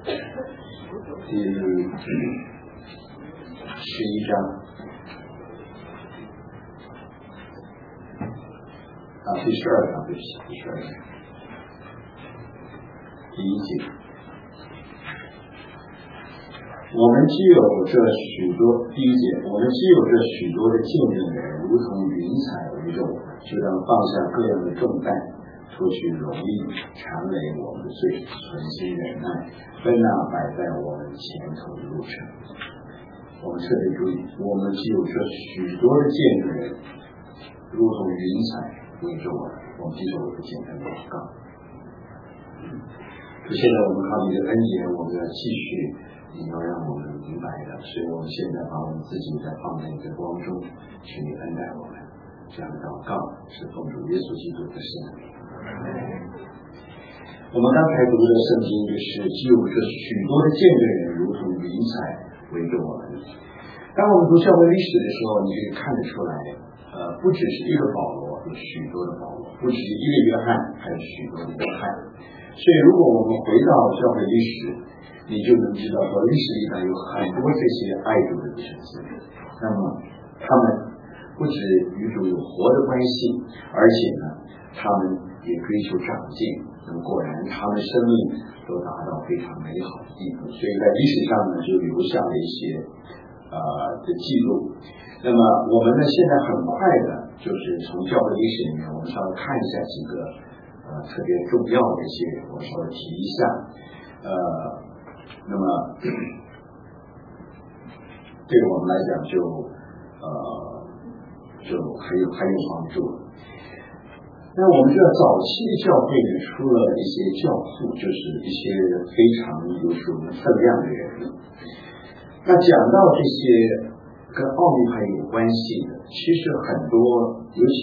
第11章第12章，对不起，第12章第1节。我们既有这许多，第1节，我们既有这许多的见证人，如同云彩围着我们，就当放下各样的重担，脱去容易缠累我们的罪，存心忍耐，奔那摆在我们前头的路程。我们特别注意，我们既有这许多的见证人，如同云彩围着我们，我们接受我的简单祷告。现在我们靠你的恩典，我们要继续。你要让我们明白的，所以我们现在把我们自己再放在你的光中，请你恩待我们。这样的祷告是奉主耶稣基督的圣名。我们刚才读的圣经就是既有这许多的见证人，如同云彩围着我们。当我们读教会历史的时候，你可以看得出来，不只是一个保罗，有许多的保罗；不只是一个约翰，还有许多的约翰。所以，如果我们回到教会历史，你就能知道说，历史里面有很多这些爱主的弟兄姊妹，那么他们不止与主有活的关系，而且呢，他们也追求长进。那么果然，他们生命都达到非常美好的地步，所以在历史上呢，就留下了一些的记录。那么我们呢，现在很快的，就是从教会历史里面，我们稍微看一下几个特别重要的一些人，我稍微提一下。那么对我们来讲就很有帮助。那我们知道早期的教会呢，出了一些教父，就是一些非常有属灵分量的人。那讲到这些跟奥秘派有关系的，其实很多，尤其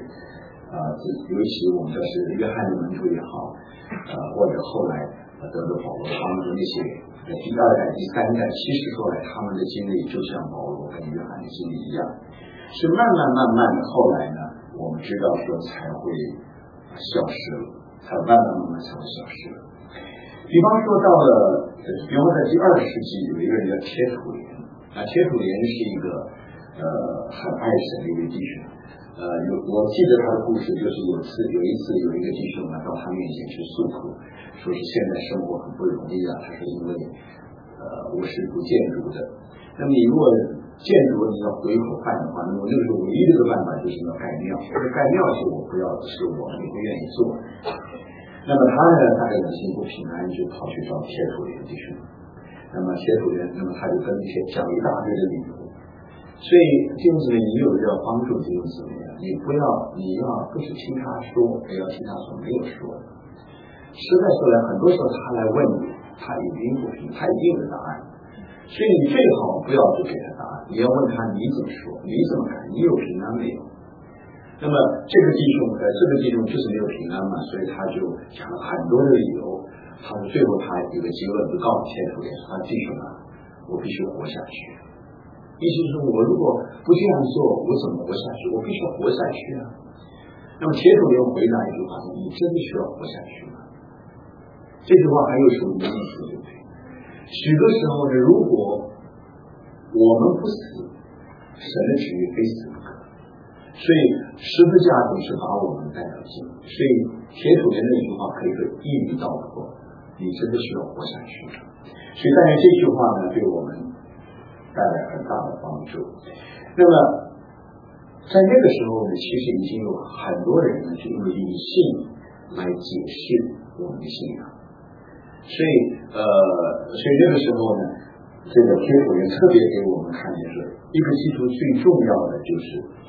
我们说是约翰的门徒也好，或者后来得了保罗他们的那些第2代、第3代，其实说来他们的经历就像保罗跟约翰的经历一样，是慢慢的，后来呢，我们知道说才会消失了，才慢慢才会消失了。比方说到了，比方在第20世纪有一个人叫切土莲，切土莲是一个很爱神的一个弟兄。我记得他的故事，就是有一次有一个弟兄到他面前去诉苦，说是现在生活很不容易啊。他说因为我是不建筑的，那么你如果建筑你要回口饭的话，那么那个时候唯一的一个办法就是要盖庙，盖庙是我不要的，是我们不愿意做。那么他呢，大概心不平安，就跑去找切土莲弟兄。那么切土莲，那么他就跟讲一大堆的理由。所以弟兄姊妹，你有要帮助弟兄姊妹，你要不是听他说，也要听他所没有说的。实在说来，很多时候他来问你，他已经不平，他已经有答案，所以你最好不要去给他答案，你要问他你怎么说，你怎么看，你有平安没有？那么这个弟兄就是没有平安嘛，所以他就讲了很多的理由。他说最后他有个结论，就告诉切土莲，他弟兄啊，我必须活下去。意思是我如果不这样做，我怎么活下去？我必须要活下去啊！那么切土莲回答一句话：你真的需要活下去吗？这句话还有什么意思，对不对？许多时候呢，如果我们不死，神的旨意非死不可。所以十字架总是把我们带到尽。所以切土莲那句话可以说一语道破，你真的需要活下去。所以但是这句话呢，对我们带来很大的帮助。那么在那个时候呢，其实已经有很多人呢，是用理性来解释我们的信仰。所以那个时候呢，这个切土莲特别给我们看见说，一个基督最重要的就是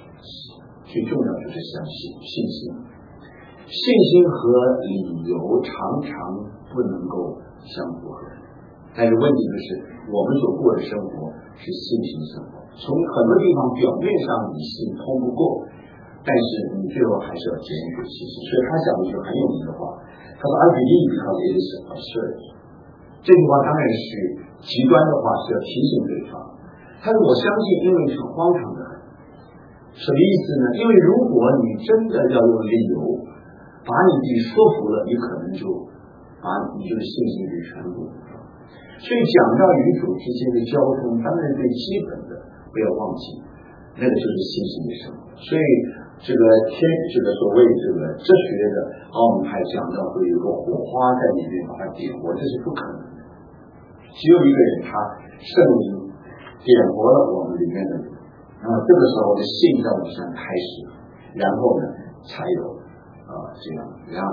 相信信心。信心和理由常常不能够相符合。但是问题就是我们所过的生活是信心生活，从很多地方表面上理性通不过，但是你最后还是要坚持信心。所以他讲一句很有名的话，他说 I believe because it is absurd。 这句话当然是极端的话，是要提醒对方。他说我相信，因为是荒唐的很。什么意思呢？因为如果你真的要用理由把你自己说服了，你可能就把你这个信心给全部所以讲到与主之间的交通，当然最基本的不要忘记，那个就是信心的生活。所以这个所谓这个哲学的奥秘派讲到会有个火花在里面把它点火，这是不可能的。只有一个人，他圣灵点火了我们里面的灵，那么这个时候的信在我们身上开始，然后呢才有这样，然后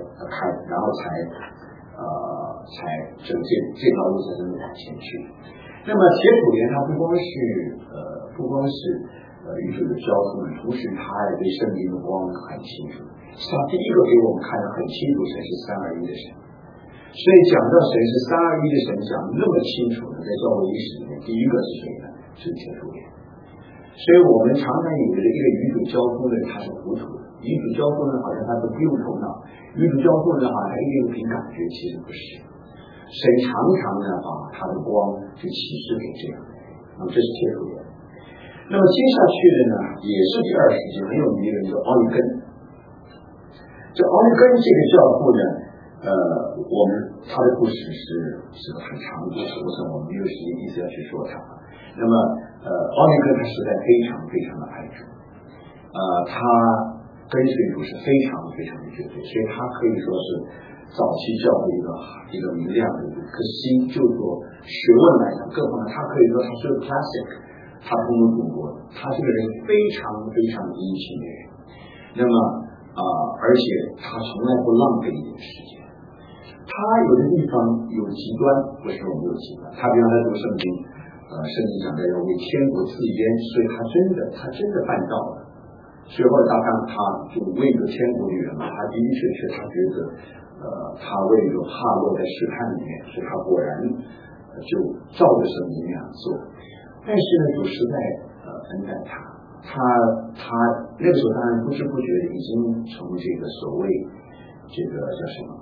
才这条路才能往前去。那么铁土莲它不光是与主的交通，同时它也对圣经的光很清楚。他第一个给我们看得很清楚，神是三而一的神。所以讲到神是三而一的神，讲那么清楚的，在教会历史里面，第一个是谁呢？是铁土莲。所以我们常常以为的一个与主交通的人他是糊涂的，与主交通的人好像他都不用头脑，与主交通的人好像他一定凭感觉，其实不是。神常常呢把他的光去启示给这样的人，那么这是铁土莲。那么接下去的呢，也是第二世纪很有名的一个人叫奥利根。这奥利根这个教父呢，他的故事是个很长的故事，我想我们没有时间一直要去说他。那么奥利根他实在非常非常的爱主，他跟随主是非常非常的绝对，所以他可以说是早期教会一个明亮的一个心，就说学问来讲，各方面他可以说他是个 classic， 他通过中国，他这个人非常非常殷勤的人，那么而且他从来不浪费一点时间。他有的地方有极端，不是我们有极端。他比方说读圣经，圣经讲的要为天国赐烟，所以他真的办到了。所以后来他就为一个天国的人嘛，他的的确确他觉得他为一个怕落在试探里面，所以他果然就照着圣经那样做。但是呢，主实在恩待他那个时候当然不知不觉的已经从这个所谓这个叫什么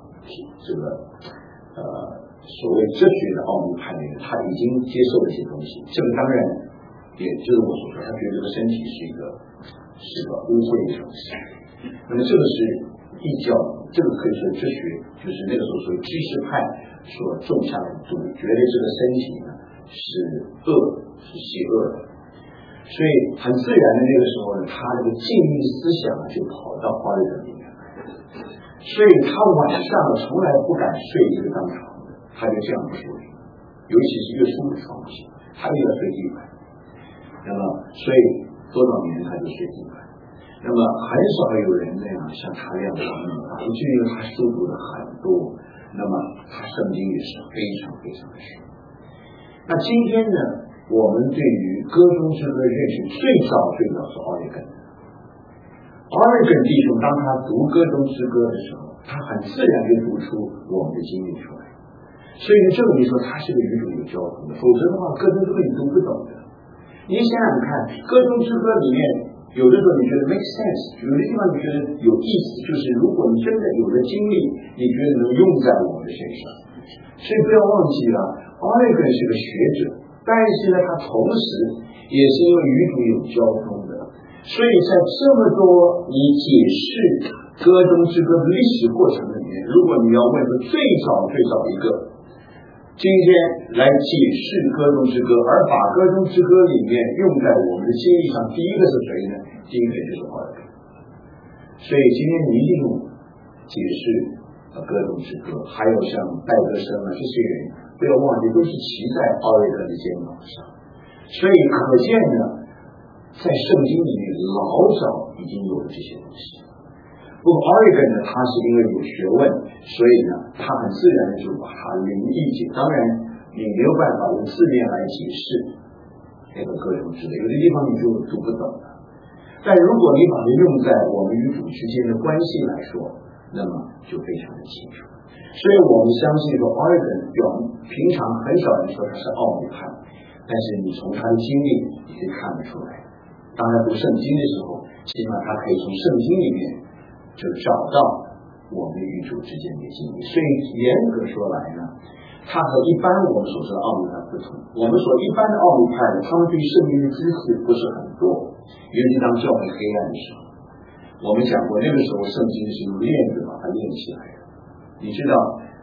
所谓哲学的奥秘派里面，他已经接受了一些东西。这个当然也就是我所说，他觉得这个身体是一个污秽的东西。那么这个是异教，这个可以说哲学，就是那个时候所谓知识派所种下的种，觉得这个身体呢是邪恶的。所以很自然的那个时候呢，他这个禁欲思想就跑到华人里面来，所以他晚上从来不敢睡一个当床的，他就这样不舒服，尤其是越舒服的床不行，他就要睡地板。那么所以多少年他就睡地板。那么很少有人那样像他这样的以至于他书读的很多，那么他圣经也是非常非常的熟。那今天呢，我们对于歌中之歌认识最早是奥利根。奥利根弟兄当他读歌中之歌的时候，他很自然地读出我们的经历出来，所以证明说他是个与主有交通的，否则的话歌中之歌你读不懂的。你想想看，歌中之歌里面有的时候你觉得 make sense， 有的地方你觉得有意思，就是如果你真的有了经历，你觉得能用在我们的身上。所以不要忘记了，奥利根是个学者，但是呢他同时也是因为与主有交通的，所以在这么多你解释歌中之歌的历史过程里面，如果你要问出最早一个今天来解释歌中之歌，而把歌中之歌里面用在我们的经历上，第一个是谁呢？第一个就是奥利根。所以今天你一定解释歌中之歌，还有像戴德生这些人，不要忘记都是骑在奥利根的肩膀上。所以可见呢，在圣经里面老早已经有了这些东西。不过奥利根呢，他是因为有学问，所以呢他很自然的就把它灵意解。当然你没有办法用字面来解释那个歌中之歌，有的地方你就读不懂了。但如果你把它用在我们与主之间的关系来说，那么就非常的清楚。所以我们相信说奥利根平常很少人说他是奥秘派，但是你从他的经历你可以看得出来。当他读圣经的时候，起码他可以从圣经里面就找到我们与主之间的经历。所以严格说来呢，他和一般我们所说的奥秘派不同。我们所一般的奥秘派呢，他们对圣经的知识不是很多，尤其当教会黑暗的时候。我们讲过那个时候圣经是用链子把它链起来的。你知道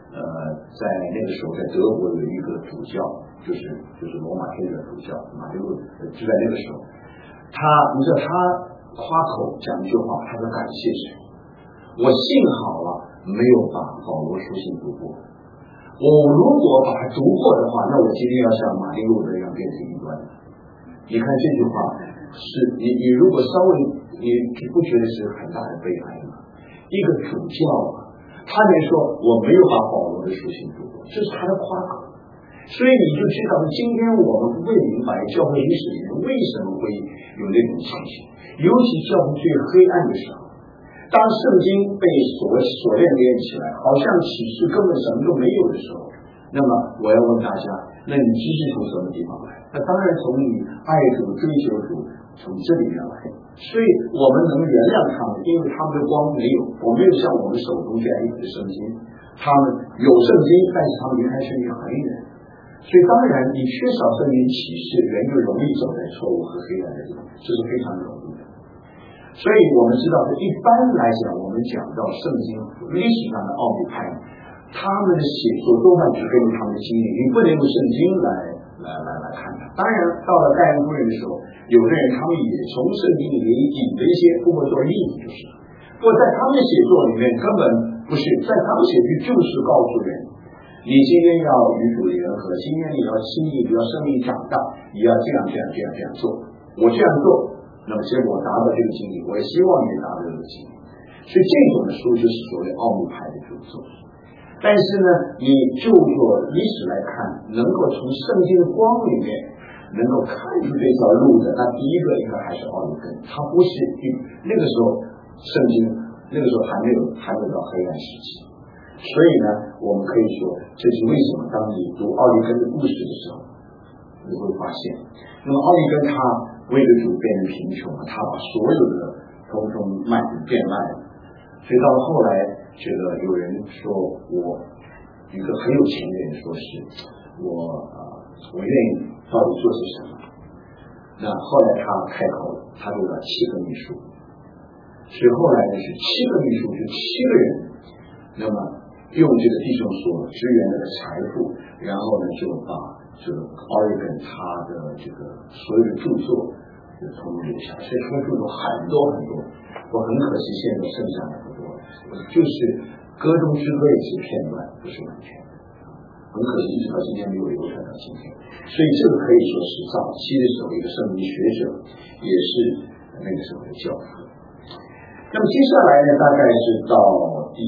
在那个时候，在德国有一个主教，就是罗马天主主教马丁路，就在那个时候，你知道他夸口讲一句话，他说感谢神，我幸好没有把保罗书信读过，我如果把它读过的话，那我今天要像马丁路德一样变成异端。你看这句话是你如果稍微你不觉得是很大的悲哀吗？一个主教他没说我没有把保罗的书信读过，这是他的夸口。所以你就知道今天我们不会明白教会历史里面为什么会有那种情形，尤其教会最黑暗的时候，当圣经被锁链起来，好像启示根本什么都没有的时候，那么我要问大家，那你知识从什么地方来？那当然从你爱主追求主从这里面来。所以我们能原谅他们，因为他们的光没有，我没有像我们手中这样一本圣经，他们有圣经，但是他们离开圣经很远。所以当然你缺少圣经启示，人就容易走在错误和黑暗的地方，这是非常容易的。所以我们知道一般来讲，我们讲到圣经历史上的奥秘派，他们的写作多半是根据他们的经历，你不能用圣经来看它。当然到了盖恩夫人的时候，有的人他们也从圣经里引了一些不过做例子，就是不过在他们的写作里面根本不是，在他们写句就是告诉人，你今天要与主联合，今天你要心意，你要生命长大，你要这样做，我这样做，那么结果达到这个经历，我也希望你达到这个经历。所以这种的书就是所谓奥秘派的著作。但是呢，你就做历史来看，能够从圣经的光里面能够看出这条路的，那第一个应该还是奥利根，他不是那个时候圣经那个时候还没有到黑暗时期。所以呢，我们可以说，这是为什么当你读奥利根的故事的时候，你会发现，那么奥利根他为了主变成贫穷，他把所有的通通变卖了。所以到了后来，这个有人说我一个很有钱的人说是我愿意到底做些什么。那后来他开口了，他有了7个秘书。所以后来呢是7个秘书，就7个人，那么用这个弟兄所支援的财富，然后呢就把这个奥利根他的这个所有的著作就统留下，所以他的著作很多，我很可惜现在剩下的不多，就是歌中之歌也是片段，不是完全的，很可惜一直到今天没有流传到今天。所以这个可以说是早期的时候一个圣经学者，也是那个时候的教父。那么接下来呢，大概是到第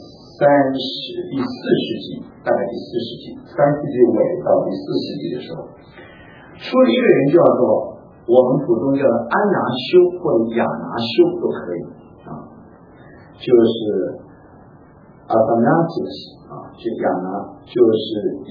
4世纪，大概第4世纪，3世纪尾到第4世纪的时候，出了一个人叫做我们普通叫安拿修或者亚拿修都可以就是Athanasius这亚拿就是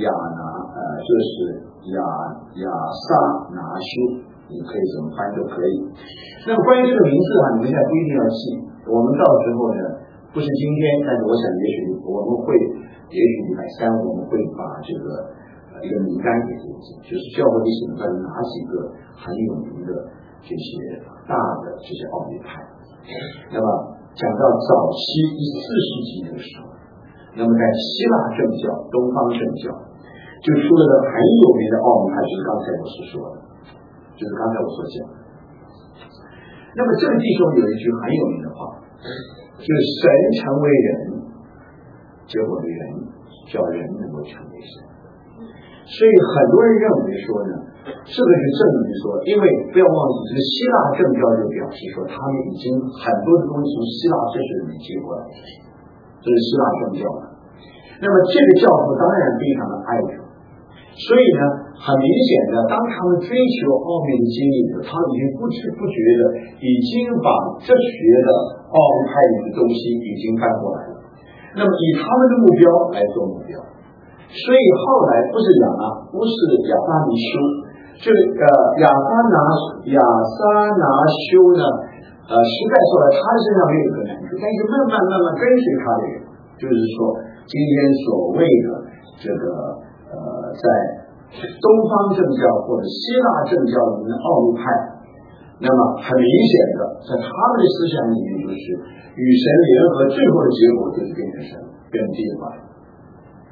亚撒拿修，你可以怎么翻都可以。那么关于这个名字你们现在不一定要记，我们到时候呢不是今天，但是我想也许礼拜3我们会把这个一个名单给自己，就是教会历史上哪几个很有名的这些大的这些奥秘派。那么讲到早期第4世纪那个时候，那么在希腊正教、东方正教就出了个很有名的奥秘派，就是刚才我所说的，就是刚才我所讲的。那么这个弟兄有一句很有名的话，就是神成为人，结果人叫人能够成为神。所以很多人认为说呢，这个是证明说，因为不要忘记这个希腊正教就表示说，他们已经很多的东西从希腊这是里接过来的，这是希腊正教的。那么这个教父当然非常的爱主，所以呢，很明显的，当他们追求奥秘的经历的时候，他们已经不知不觉的已经把这学的奥秘派里的东西已经搬过来了。那么以他们的目标来做目标。所以后来不是亚撒尼修，这个亚撒拿修呢，实在说来他身上没有一个难处，但是慢慢跟随他的人，就是说今天所谓的这个在东方正教或者希腊正教里面的奥秘派，那么很明显的在他们的思想里面就是与神联合，最后的结果就是变成神，变成地化。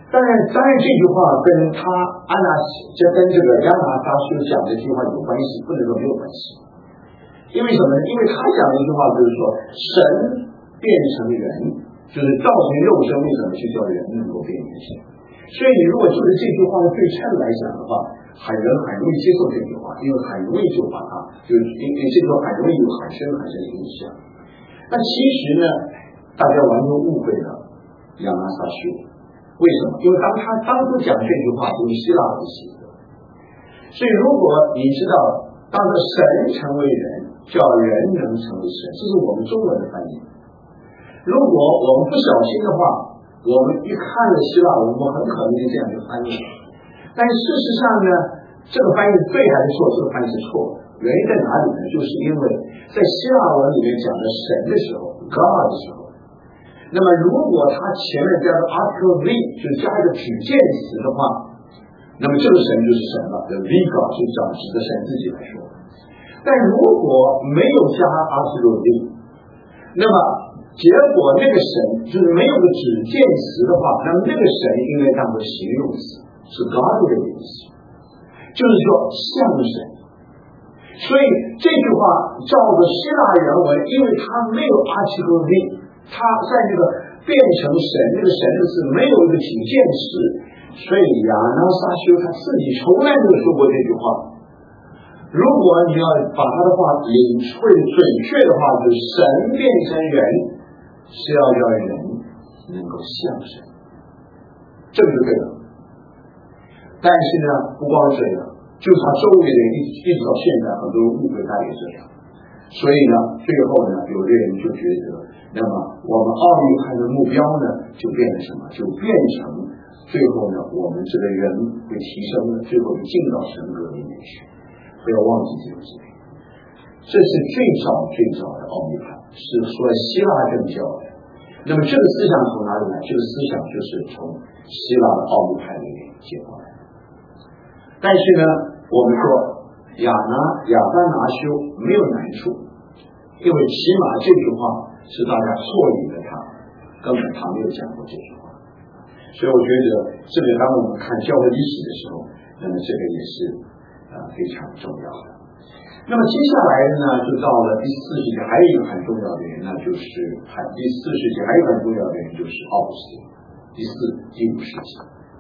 当然这句话跟他跟这个亚拿撒修讲的这句话有关系，不能说没有关系。因为什么呢？因为他讲的一句话就是说，神变成人，就是造成肉身，为什么去叫人能够变成神？所以你如果就是这句话的对称来讲的话，很容易接受这句话，因为很容易就把它就是因为这句话很容易有很深的影响。那其实呢，大家完全误会了亚拿撒修。为什么？因为当他当初讲这句话就是希腊文写的，所以如果你知道当着神成为人，叫人能成为神，这是我们中文的翻译。如果我们不小心的话，我们一看了希腊文，我们很可能就这样就翻译了。但是事实上呢，这个翻译对还是错？这个翻译是错的。原因在哪里呢？就是因为在希腊文里面讲的神的时候 ，God 的时候，那么如果他前面加个 article v， 就是加一个指件词的话，那么这个神就是神了。这 v God 是指的神自己来说。但如果没有加 article v， 那么结果那个神就是没有个指件词的话，那么那个神应该当作形容词，是 God 的意思，就是说像神。所以这句话照着希腊原文，因为它没有 article v， 它在这个变成神这个神的字没有一个体现词，所以亚拿撒修他自己从来没有说过这句话。如果你要把他的话领会准确的话，就是神变成人是要让人能够像神，这个就对了。但是呢，不光这样，就是他周围的人一直到现在很多人误会他也这样。所以呢，最后呢，有的人就觉得，那么我们奥运会的目标呢，就变成什么？就变成最后呢，我们这个人会提升了，最后就进到神格里面去。不要忘记这个事情，这是最早的奥秘派，是说希腊正教的。那么这个思想从哪里来？这个思想就是从希腊的奥秘派里面接过来的。但是呢，我们说亚当拿修没有难处，因为起码这句话是大家错以为他根本他没有讲过这句话。所以我觉得这个当我们看教会历史的时候，那么这个也是非常重要的。那么接下来呢，就到了第4世纪，还有一个很重要的人，那就是第4世纪还有一个很重要的人就是奥古斯丁。第5世纪。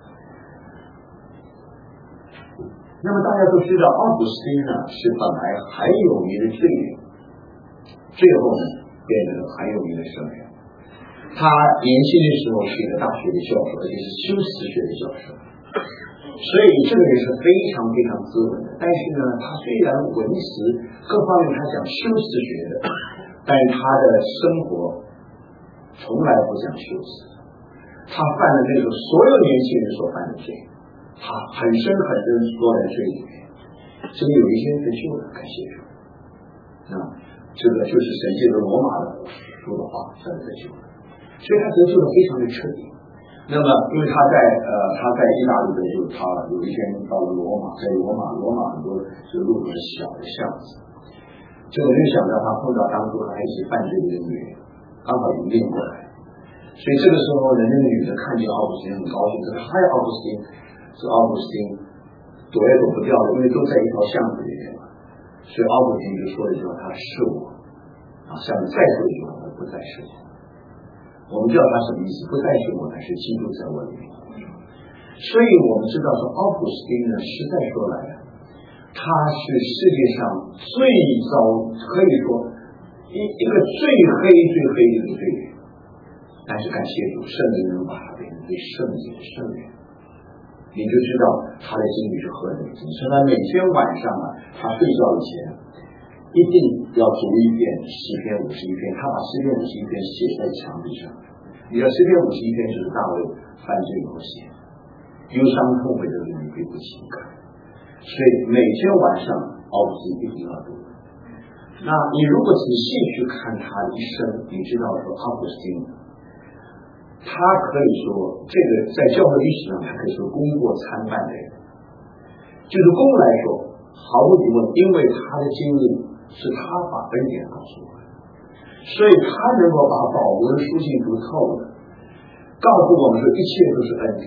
那么大家都知道，奥古斯丁呢是本来很有名的罪人，最后呢变成了很有名的圣人。他年轻的时候是一个大学的教授，而且是修辞学的教授。所以这个人是非常斯文的，但是呢，他虽然文辞各方面他讲修辞学的，但是他的生活从来不讲修辞。他犯了那个所有年轻人所犯的罪，他很深多人罪里面，所以有一些得救了，感谢主。这个就是神借着罗马的说的话才得救的，所以他得救的非常的彻底。那么，因为他在意大利的时候，他有一天到了罗马，在罗马很多这个路都是小的巷子，结果没有想到他碰到当初还一起犯罪的女人，刚好迎面过来，所以这个时候人家的女的看见奥古斯丁很高兴，说：“嗨，奥古斯丁！”这奥古斯丁躲也躲不掉的，因为都在一条巷子里面嘛，所以奥古斯丁就说了一句话：“他是我。”下面再说一句话：“他不再是我。”我们知道他什么意思？不再是我，但是基督在我里面。所以我们知道说，奥古斯丁呢，实在说来了，他是世界上最早可以说一个最黑的一个罪人，但是感谢主，圣灵能把他变成最圣洁的圣人，你就知道他的经历是何等的精深。他每天晚上他睡觉以前一定要读一遍诗篇51篇，他把诗篇51篇写在墙壁上。你知道诗篇51篇就是大卫犯罪以后写的，忧伤痛悔的人必不轻看，所以每天晚上奥古斯丁一定要读。那你如果仔细去看他的一生，你知道说奥古斯丁他可以说这个在教会历史上他可以说功过参半的人，就是功来说毫无疑问，因为他的经历是他把恩典告诉我们，所以他能够把保罗的书信读透了，告诉我们说一切都是恩典，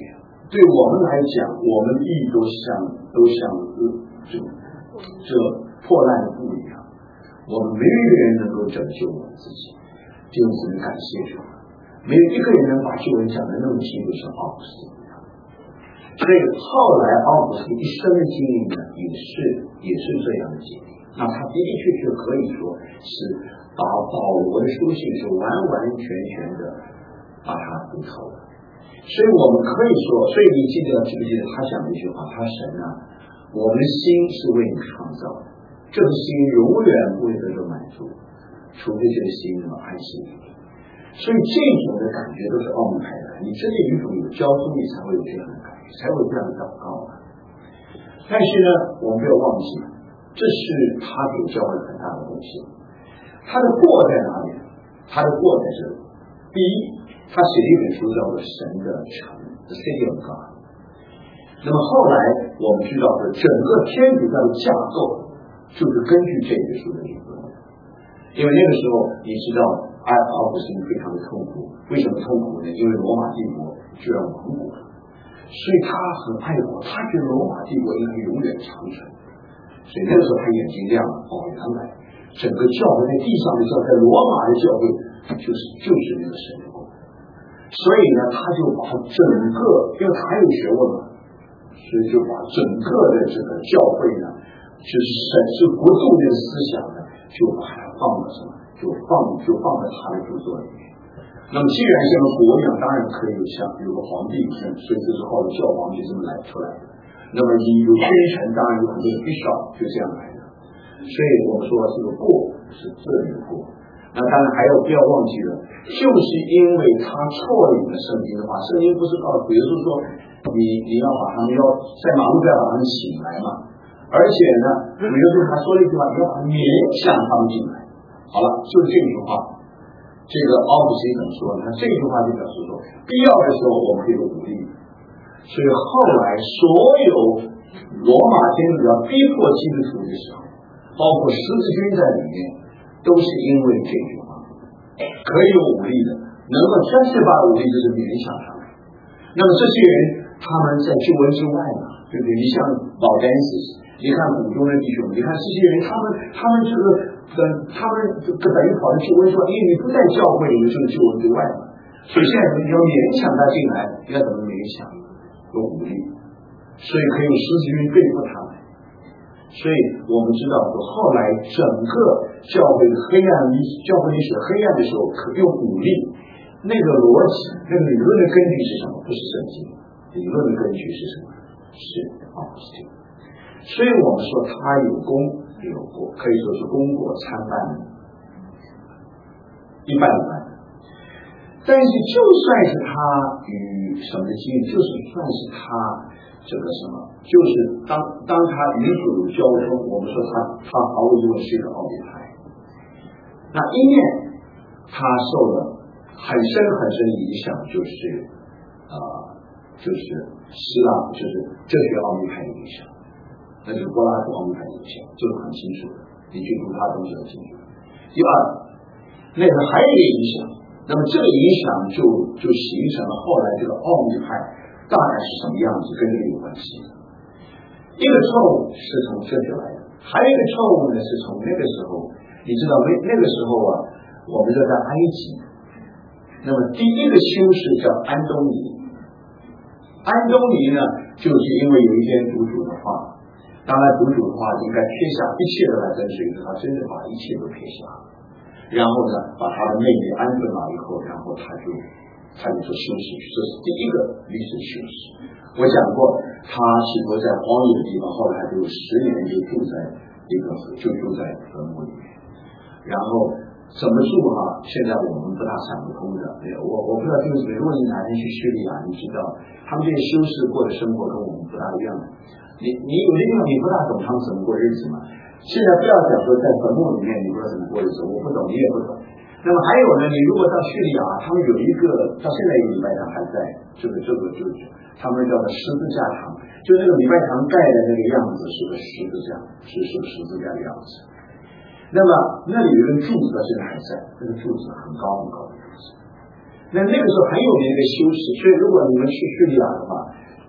对我们来讲，我们的意都像这破烂的布一样，我们没有一个人能够拯救我们自己。弟兄姊妹，感谢主，没有一个人能把救恩讲得那么清楚，像奥古斯丁一样。所以后来奥古斯丁一生的经历呢，也是这样的经历。那他的的确确可以说是把保罗的书信是完完全全的把它读透了。所以我们可以说，所以你记不记得他讲的一句话，他神啊，我们的心是为你创造的，这个心永远不会得到满足，除非这个心能安息于你。所以这种的感觉都是奥秘派的，你真的与主有交通，你才会有这样的感觉，才会有这样的祷告啊。但是呢，我们不要忘记，这是他给教会很大的东西。他的过在哪里？他的过在这里。第一，他写了一本书叫做《神的城》The City of God。那么后来我们知道的整个天主教的架构就是根据这本书的理论。因为那个时候你知道奥古斯丁非常的痛苦，为什么痛苦呢？因为罗马帝国就要亡国了，所以他很爱国，他觉得罗马帝国应该永远长存。所以那个时候他眼睛亮了，原来整个教会在地上的教会，在罗马的教会就是那个神的国。所以呢，他就把整个，因为他有学问嘛，所以就把整个的这个教会呢，就是神是国度的思想呢，就把它放到什么？就放在他的著作里面。那么既然像个国一样，当然可以有个皇帝，所以这是后来教皇就这么来出来的。那么有君臣，当然有很多的bishop就这样来的。所以我们说这个过是这里的过。那当然还有不要忘记了，就是因为他错引了圣经的话，圣经不是告诉，比如说你要把他们要在马路不要把他们请来嘛，而且呢，比如说他说了一句话，你要勉强他们进来。好了，就是这句话。这个奥古斯丁怎么说呢？这句话就表示说，必要的时候我们可以有武力。所以后来所有罗马天主教逼迫基督徒的时候，包括十字军在里面，都是因为这句话，可以有武力的，能够真是把武力就是勉强上来。那么这些人他们在救恩之外嘛，对不对？你像老丹斯，你看古中的弟兄，你看这些人，他们这个他们等于跑到救恩说，因为你不在教会里面，就是救恩之外嘛。所以现在你要勉强他进来，要怎么勉强？有武力，所以可以用十字军对付他们。所以我们知道，后来整个教会的黑暗，教会历史黑暗的时候，可用武力。那个逻辑，那个理论的根据是什么？不是圣经，理论的根据是什么？是奥古斯丁。所以我们说他有功有过，可以说是功过参半，一半一半。但是就算是他与什么的经历，就是算是他这个什么，就是当他与主交通，我们说他毫无疑问是一个奥秘派。那一面他受了很深很深的影响，就是希腊，就是哲学奥秘派的影响。那就是柏拉图奥秘派的影响，这个很清楚的，你去读他东西很清楚。第二，那个还有一个影响，那么这个影响就形成了后来这个奥秘派大概是什么样子，跟这个有关系。一个错误是从哲学来的，还有一个错误呢是从那个时候，你知道那个时候啊，我们就在埃及，那么第一个修士叫安东尼。安东尼呢，就是因为有一天读主的话，当然读主的话应该撇下一切的来跟随着他，真的把一切都撇下，然后呢把他的妹妹安顿了以后，然后他就做修士，这是第一个历史修士。我讲过，他起初在荒野的地方，后来就10年就住在坟墓里面，然后怎么住哈？现在我们不大想不通的。我不知道就是如果你哪天去叙利亚，你知道他们这些修士过的生活跟我们不大一样。你有的地方你不大懂他们怎么过日子嘛。现在不要讲说在坟墓里面你不知道怎么过日子，我不懂，你也不懂。那么还有呢，你如果到叙利亚，他们有一个到现在一个礼拜堂还在，这个就是他们叫做十字架堂，就那个礼拜堂盖的那个样子是个十字架，是十字架的样子。那么那里有一根柱子到现在还在，那个柱子很高很高的柱子。那个时候很有名的一个修士，所以如果你们去叙利亚的话，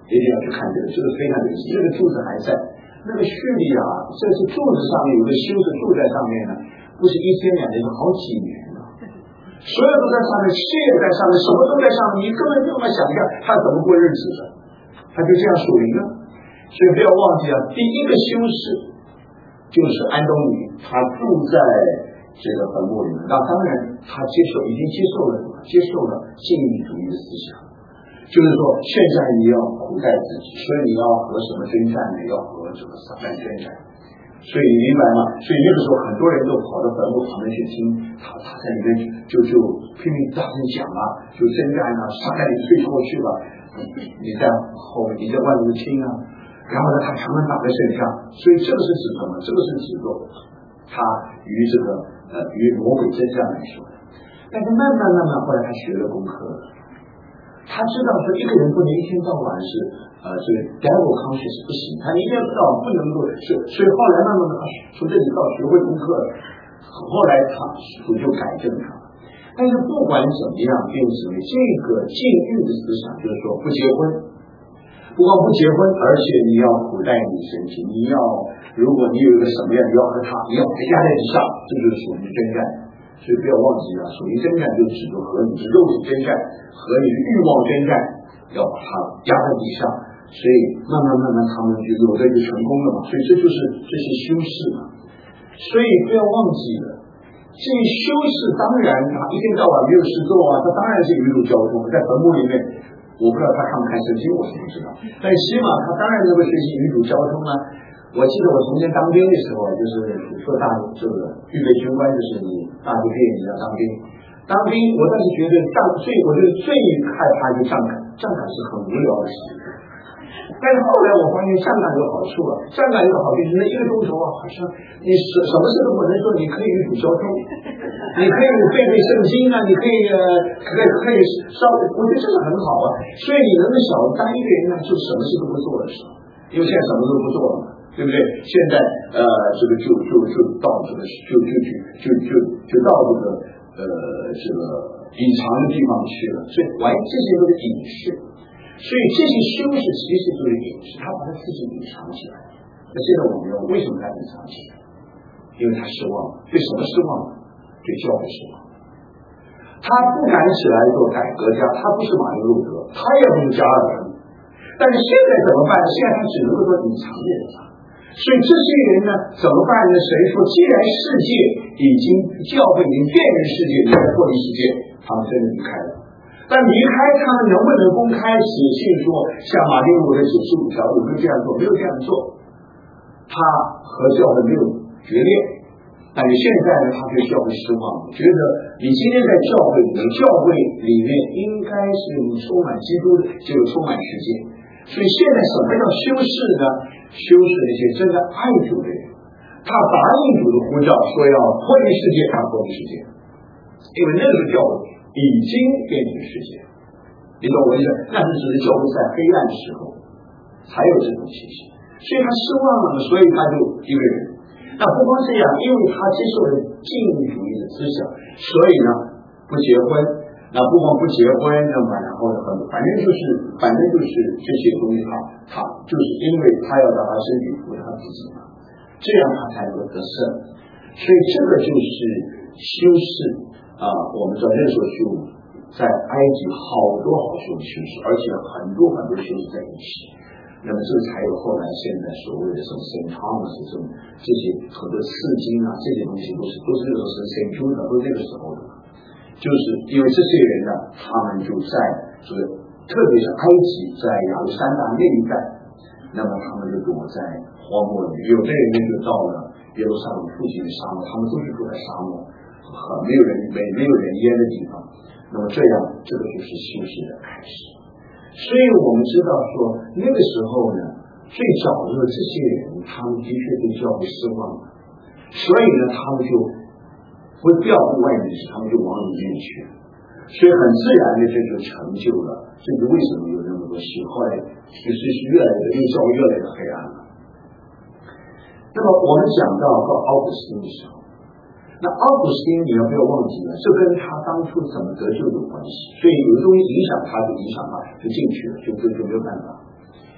一定要去看这个非常有意思。这个柱子还在，那个叙利亚这是柱子上面有个修士住在上面呢，不是1天2天，是好几年了。所有都在上面，事业在上面，什么都在上面，你根本就没想象他怎么过日子的，他就这样属灵了。所以不要忘记啊，第一个修士就是安东尼，他住在这个坟墓里面。那当然，他已经接受了禁欲主义的思想，就是说现在你要苦待自己，所以你要和什么征战呢？要和这个撒旦征战。所以你明白吗？所以那个时候很多人都跑到坟墓旁边去听他在里面就拼命大声讲啊，就征战啊，撒旦你退出过去吧，你在后面你在外面听啊，然后呢他常常打在身上。所以这个是指什么？这个是指说他与这个与魔鬼征战来说的。但是慢慢后来他学了功课了，他知道说一个人不能一天到晚是这个 devil conscious 不行，他一定要知道不能够所以后来慢慢他从这里到学会功课了，后来他主就改正他。但是不管怎么样，弟兄姊妹，这个禁欲的思想就是说不结婚，不光不结婚，而且你要苦待你身体，你要如果你有一个什么样，你要和他，你要压在地上，这就是属于征战。所以不要忘记了，属于征战就指着和你的肉体征战，和你的欲望征战，要把它压在地上。所以慢慢他们就有的就成功了嘛。所以这些修士嘛。所以不要忘记了，这修士当然他一天到晚没有事做啊，他当然是一路交通，在坟墓里面。我不知道他看不看圣经，我是不知道，但起码他当然能够学习民主交通啊。我记得我从前当兵的时候，就是做这个预备军官，就是你大学毕业你要当兵。当兵我当时觉得最害怕就站岗是很无聊的事情。但是后来我发现站岗有好处啊，站岗有个好处就是那1个钟头啊，好像你什么事都不能做，你可以民主交通，你可以背圣经啊，你可以稍微，我觉得这个很好啊。所以你能够想当一个人呢，就什么事都不做的时候，因为现在什么都不做了嘛，对不对？现在这个就到这个就到这个隐藏的地方去了，所以这些都是隐士。所以这些修士其实就是隐士，他把他自己隐藏起来。那现在我们要为什么他隐藏起来？因为他失望，对什么失望？对教会失望。他不敢起来做改革家，他不是马丁路德，他也不是加尔文。但是现在怎么办？现在他只能够做隐藏的人了。所以这些人呢，怎么办呢？谁说既然世界教会已经辨认世界，离开脱离世界，他们真的离开了。但离开他们能不能公开写信说像马丁路德95条有没有这样做？没有这样做，他和教会没有决裂。但是现在呢，他对教会失望，觉得你今天在教会里面应该是充满基督的，就充满世界。所以现在什么叫修士呢？修士那些真的爱主的人，他答应主的呼召，说要脱离世界，他脱离世界，因为那个教会已经变成世界，你懂我意思？那是指的教会在黑暗的时候才有这种情形，所以他失望了，所以他就一个人。那不光这样，因为他接受了禁欲主义的思想，所以呢不结婚。那不光不结婚，那么然后呢，反正就是这些东西，他就是因为他要让他身体服他自己嘛，这样他才能够得胜。所以这个就是修士啊，我们知道那时候修在埃及好多好修的修士，而且很多修士在一起。那么这才有后来现在所谓的什么圣汤姆斯这些很多刺经啊，这些东西都是那个时候圣经的，都是那个时候的。就是因为这些人呢，他们就在这个，特别是埃及在亚历山大那一带，那么他们就躲在荒漠里，有的人就到了耶路撒冷附近的沙漠，他们都是住在沙漠，没有人烟的地方。那么这样，这个就是修士的开始。所以我们知道说，那个时候呢，最早的这些人，他们的确对教会失望了，所以呢，他们就不调动外面的事，他们就往里面去，所以很自然的这就成就了。这就为什么有那么多喜，后来就是越来越教会越来越黑暗了。那么我们讲到奥古斯丁的时候，那奥古斯丁你要不要忘记了，这跟他当初怎么得救有关系。所以有的东西影响他，就影响他，就进去了，就没有办法。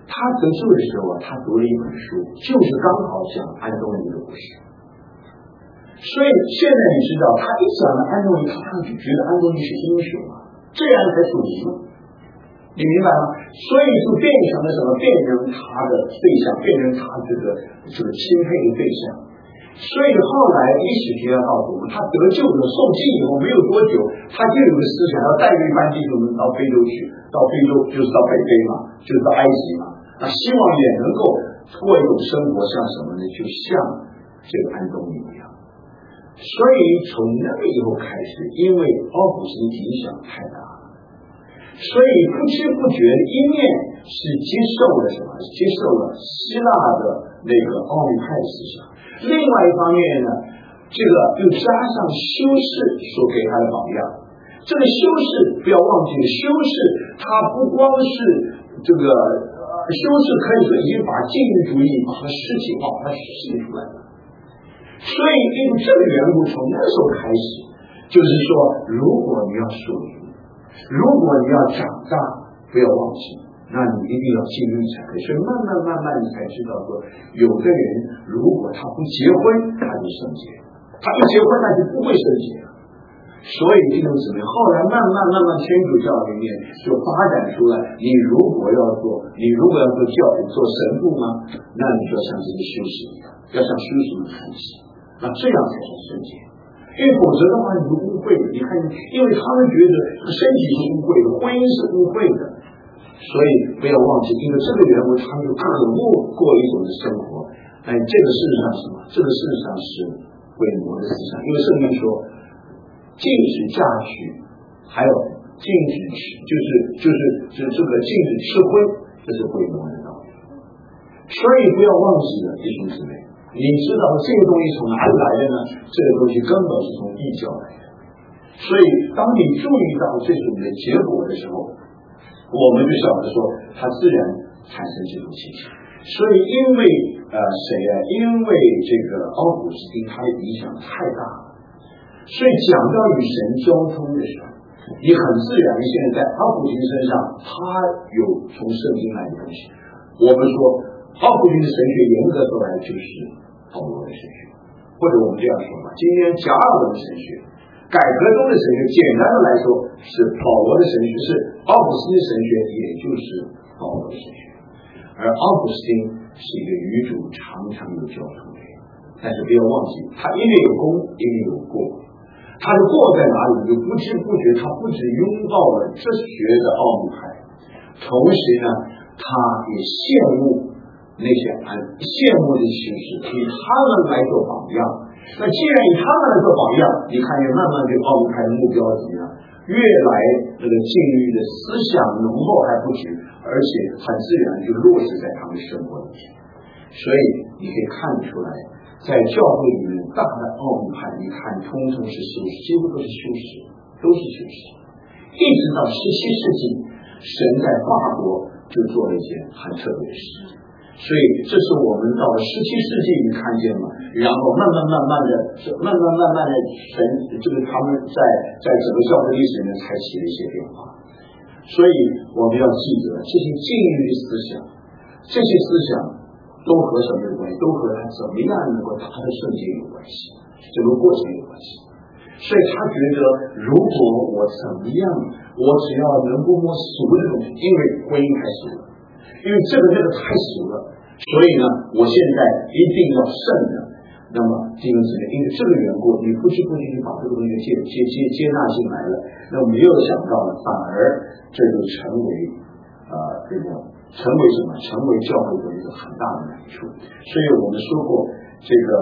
他得救的时候他读了一本书，就是刚好讲安东尼的故事。所以现在你知道，他一讲了安东尼，他就觉得安东尼是英雄啊，这样才属灵嘛，你明白吗？所以就变成了什么？变成他的对象，变成他这个钦佩的对象。所以后来历史学家告诉我们，他得救的受浸以后没有多久，他就有个思想要带着一班弟兄们到非洲去，到非洲就是到北非嘛，就是到埃及嘛。那希望也能够过一种生活，像什么呢？就像这个安东尼一样。所以从那个以后开始，因为奥古斯丁影响太大了，所以不知不觉一面是接受了什么？接受了希腊的那个奥秘派思想，另外一方面呢，这个又加上修士所给他的榜样。这个修士不要忘记，修士他不光是这个修士，可以说已经把禁欲主义把它实体化，把它实现出来了。所以因为这个缘故，从那时候开始，就是说，如果你要属灵，如果你要长大，不要忘记，那你一定要经历才可以。所以慢慢你才知道说，有的人如果他不结婚，他就圣洁；他一结婚，他就不会圣洁了。所以弟兄姊妹，后来慢慢天主教里面就发展出来，你如果要做教育做神父吗？那你就要像这个修士一样，要向修士们看齐，那这样才是圣洁。因为否则的话，你就污秽了。你看，因为他们觉得身体是污秽的，婚姻是污秽的，所以不要忘记，因为这个缘故，他们就渴慕过一种的生活。这个事实上是什么？这个事实上是伪魔的思想。因为圣经说，禁止嫁娶，还有禁止就是这个禁止吃荤，这是伪魔的道理。所以不要忘记了，弟兄姊妹。你知道这个东西从哪里来的呢？这个东西根本是从异教来的。所以当你注意到这种的结果的时候，我们就晓得说，它自然产生这种倾向。所以因为因为这个奥古斯丁他的影响太大了，所以讲到与神交通的时候，你很自然的现在在奥古斯丁身上，他有从圣经来的东西。我们说奥古斯丁的神学严格说来就是保罗的神学，或者我们这样说吧，今天加尔文的神学、改革宗的神学，简单的来说是保罗的神学，是奥古斯丁的神学，也就是保罗的神学。而奥古斯丁是一个与主常常有交通的人，但是不要忘记，他因为有功，因为有过。他的过在哪里？就不知不觉，他不止拥抱了哲学的奥秘派，同时呢，他也羡慕那些羡慕的修士，以他们来做榜样。那既然以他们来做榜样，你看见慢慢这个奥秘派的目标怎么样？越来这个禁欲的思想浓厚还不止，而且很自然就落实在他们生活里面。所以你可以看得出来，在教会里面大的奥秘派，你看通通是修士，几乎都是修士，都是修士。一直到17世纪，神在法国就做了一件很特别的事。所以这是我们到了17世纪，你看见吗？然后慢慢的神这个他们在整个教会历史里面才起了一些变化。所以我们要记得这些禁欲的思想，这些思想都和什么有关系？都和他怎么样能够达到圣洁有关系，这个过程有关系。所以他觉得，如果我怎么样，我只要能不摸俗的东西，因为婚姻太俗了，因为这个太俗了，所以呢，我现在一定要圣的。那么弟兄姊妹，因为这个缘故，你不知不觉就把这个东西接纳进来了，那我们又想到了，反而这就成为成为什么？成为教会的一个很大的难处。所以我们说过，这个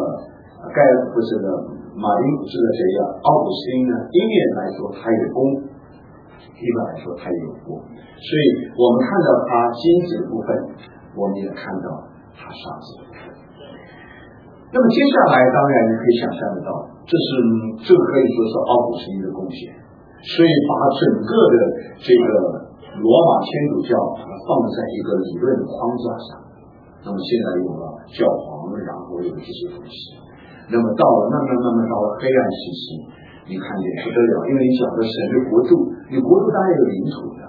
马丁这个奥古斯丁呢，一面来说他有功，一面来说他有过。所以我们看到他精子的部分，我们也看到他杀子的部分。那么接下来当然你可以想象得到，这可以说是奥古斯丁的贡献。所以把整个的这个罗马天主教把它放在一个理论的框架上。那么现在有了教皇，然后有这些东西。那么到了慢慢到了黑暗时期，你看见不得了，因为你讲的神的国度，你国度当然有领土的，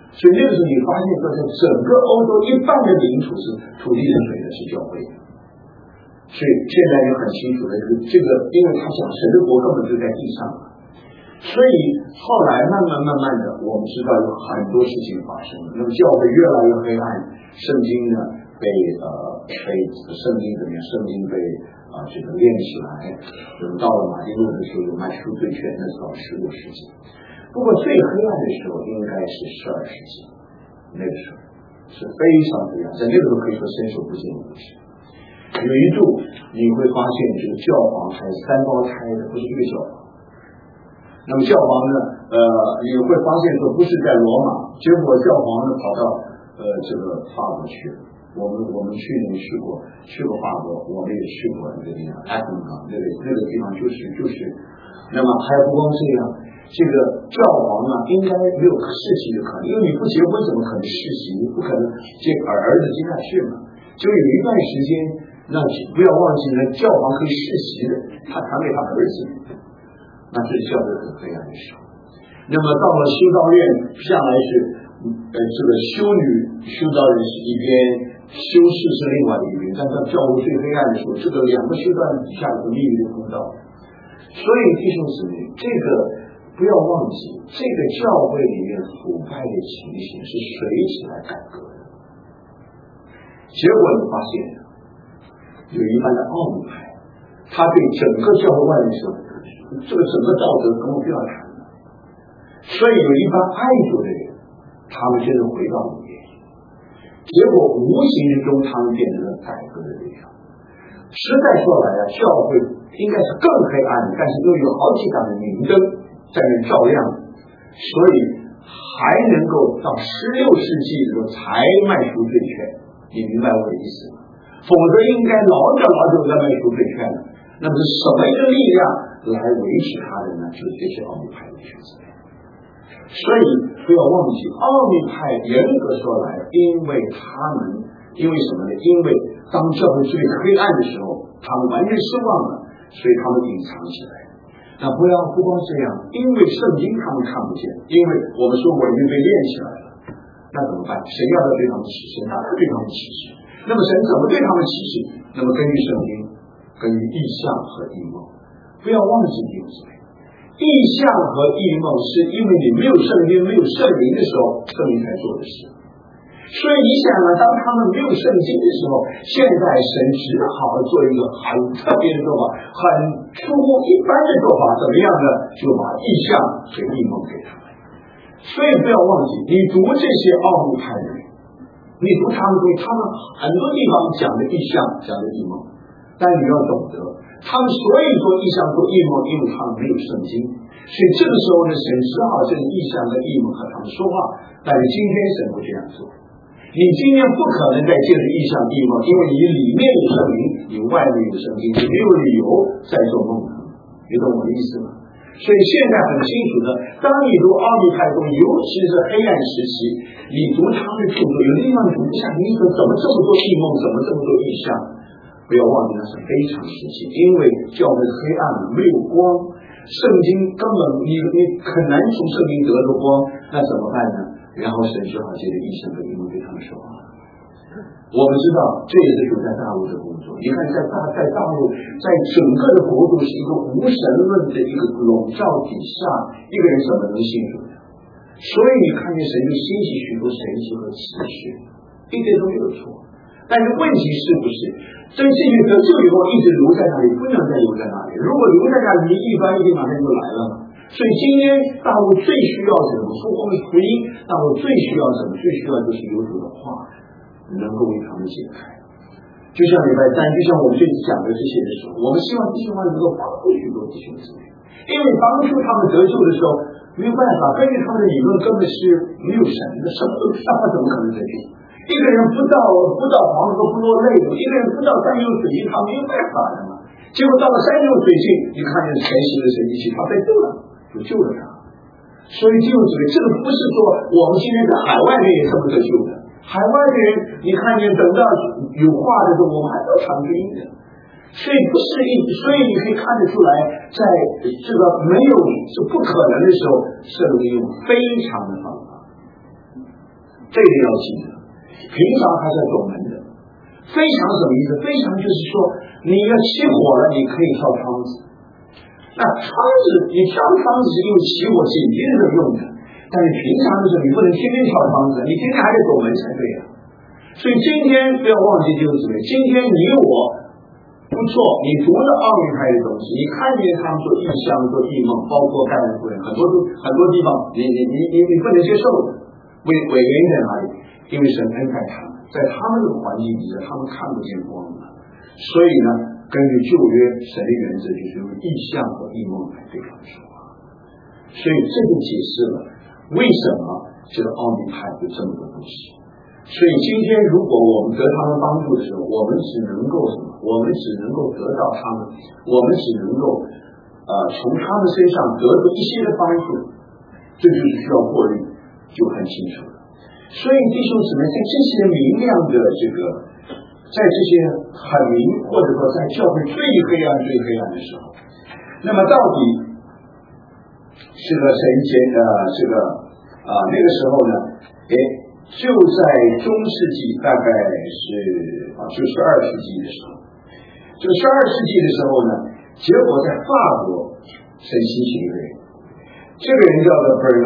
所以那个时候你发现说，在整个欧洲一半的领土是土地的水的是教会。所以现在就很清楚的是，这个因为他讲神的国根本就在地上了，所以后来慢慢的，我们知道有很多事情发生了。那么教会越来越黑暗，圣经呢被圣经怎么样？圣经被这个练起来。到了马丁路的时候，有卖赎罪券，那是到16世纪。不过最黑暗的时候应该是12世纪，那个时候是非常黑暗，在那个时候可以说伸手不见五指。有一度你会发现，这个教皇还是3胞胎的，不是一个教皇。那么教皇呢，你会发现说不是在罗马，结果教皇呢跑到这个法国去了。我们去年去过法国，我们也去过那个地方，埃弗港那个地方就是，那么还不光这样，这个教皇呢应该没有世袭的可能，因为你不结婚怎么可能世袭？不可能接儿子接下去嘛。就有一段时间，那不要忘记呢，教皇可以世袭的，他传给他儿子，那这是教会很黑暗的时候。那么到了修道院下来是这个修女修道院是一边，修士是另外一边，但在教会最黑暗的时候，这个2个修道院底下有秘密的通道。所以弟兄姊妹，这个不要忘记，这个教会里面腐败的情形是随起来改革的。结果你发现有一般的奥秘派，他对整个教会外面说，这个整个道德根本不要谈了。所以有一般爱主的人，他们真的回到里面，结果无形之中他们变成了改革的对象。实在说来啊，教会应该是更黑暗的，但是又有好几盏的明灯在那照亮，所以还能够到16世纪的时候才卖赎罪券。你明白我的意思吗？否则应该老早在卖赎罪券了。那么是什么一个力量来维持它的呢？就是这些奥秘派的学者。所以不要忘记，奥秘派严格说来，因为什么呢？因为当教会最黑暗的时候，他们完全失望了，所以他们隐藏起来。那不光这样，因为圣经他们看不见，因为我们说我已经被练起来了，那怎么办？神要对他们启示，当然对他们启示。那么神怎么对他们启示？那么根据圣经，根据意象和异梦，不要忘记弟兄姊妹，意象和异梦是因为你没有圣经、没有圣灵的时候，圣灵才做的事。所以你想呢，当他们没有圣经的时候，现在神只好做一个很特别的做法，很出乎一般的做法，怎么样呢？就把意象和异梦给他们。所以不要忘记，你读这些奥秘派的人，你读他们他们很多地方讲的意象，讲的异梦，但你要懂得，他们所以说意象做异梦，因为他们没有圣经，所以这个时候呢，神只好这个意象和异梦和他们说话。但是今天神不这样做，你今天不可能再借着意象异梦，因为你里面有圣灵，你外面有圣经，你没有理由再做梦了。你懂我的意思吗？所以现在很清楚的，当你读奥秘派中，尤其是黑暗时期，你读他们的著作，有的地方读不下，你说怎么这么多异梦，怎么这么多意象？不要忘记那是非常时期，因为教会黑暗没有光，圣经根本你很难从圣经得到光，那怎么办呢？然后神只好借着意象和异梦对他们说话。我们知道这也是主在大陆的工作。你看在大陆，在整个的国度是一个无神论的一个笼罩底下，一个人怎么能信主呢？所以你看见神就兴起许多神迹和奇事，一点都没有错。但是问题是不是这些得救以后一直留在那里，不能再留在那里？如果留在那里，异端一定马上就来了嘛。所以今天大陆最需要什么？我们福音，大陆最需要什么？最需要就是有主的话能够为他们解开。就像礼拜3，就像我们这次讲的这些的时候，我们希望这句话能够帮助许多弟兄姊妹，因为当初他们得救的时候没有办法，根据他们的理论根本是没有神的，什么都他怎么可能得救？一个人不到黄河不落泪，一个人不到3流水井，他没有办法的嘛。结果到了3流水井，你看见全新的神迹奇，他被救了，就救了他。所以弟兄姊妹，这个不是说我们今天在海外人也这么得救的。海外的人，你看见等到有话的时候，我们还要传福音的，所以你可以看得出来，在这个没有是不可能的时候，圣灵用非常的方法， 这一定要记得。平常他是守门的，非常什么意思？非常就是说，你要起火了，你可以跳窗子。那窗子，你跳窗子是因为起火警戒的时候用的，但是平常的时候你不能天天跳窗子，你天天还得守门才对啊。所以今天不要忘记就是什么？今天你我不错，你读了奥运派的东西，你看见他们说异象、说异梦，包括盖兰夫人，很多地方你不能接受的，为原因在哪里？因为神恩待他们，在他们的环境底下，他们看不见光了。所以呢，根据旧约神的原则，就是用异象和异梦来对他们说话。所以这就解释了为什么这个奥秘派有这么多东西。所以今天如果我们得他们帮助的时候，我们只能够什么？我们只能够得到他们，我们只能够从他们身上得出一些的帮助，这就是需要过滤，就很清楚了。所以弟兄姊妹，在这些明亮的这个，在这些很明或者说在教会最黑暗的时候，那么到底这个神节那个时候呢？就在中世纪，大概是就12世纪的时候，这个12世纪的时候呢，结果在法国神兴起一个人，这个人叫做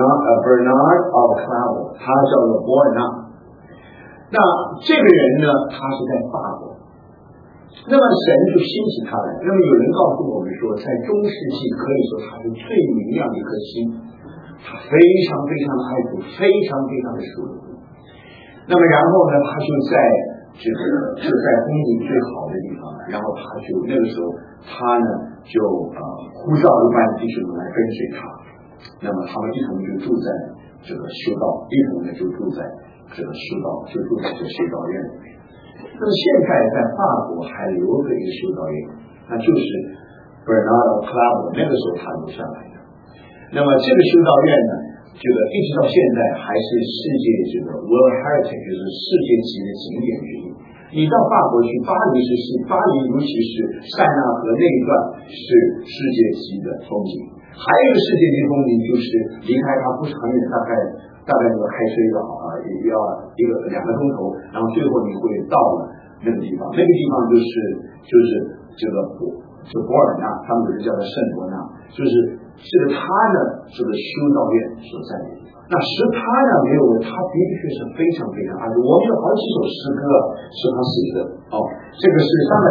Bernard of Clairvaux， 他叫做博尔纳。那这个人呢，他是在法国，那么神就兴起他来。那么有人告诉我们说，在中世纪可以说他是最明亮的一颗星，他非常非常的爱主，非常非常的属灵。那么然后呢，他就在在风景最好的地方，然后他就那个时候他呢就呼召一般弟兄们来跟随他，那么他们一同就住在这个修道，一同呢就住在这个修道，就住在这个修道院里面。那么现在在法国还留着一个修道院，那就是 Bernard of Clairvaux 那个时候他留下来的。那么这个修道院呢，这个一直到现在还是世界这个 World Heritage， 就是世界级的景点之一。你到法国去，巴黎尤其是塞纳河那一段是世界级的风景。还有一个世界级风景就是离开它不是很远，大概你要开车也要2个钟头，然后最后你会到了那个地方。那个地方就是这个博尔纳，他们有人叫做圣伯纳，就是他呢这个修道院所在的地方。那是他呢没有，他的确是非常非常爱主。我们有好几首诗歌是他写的这个是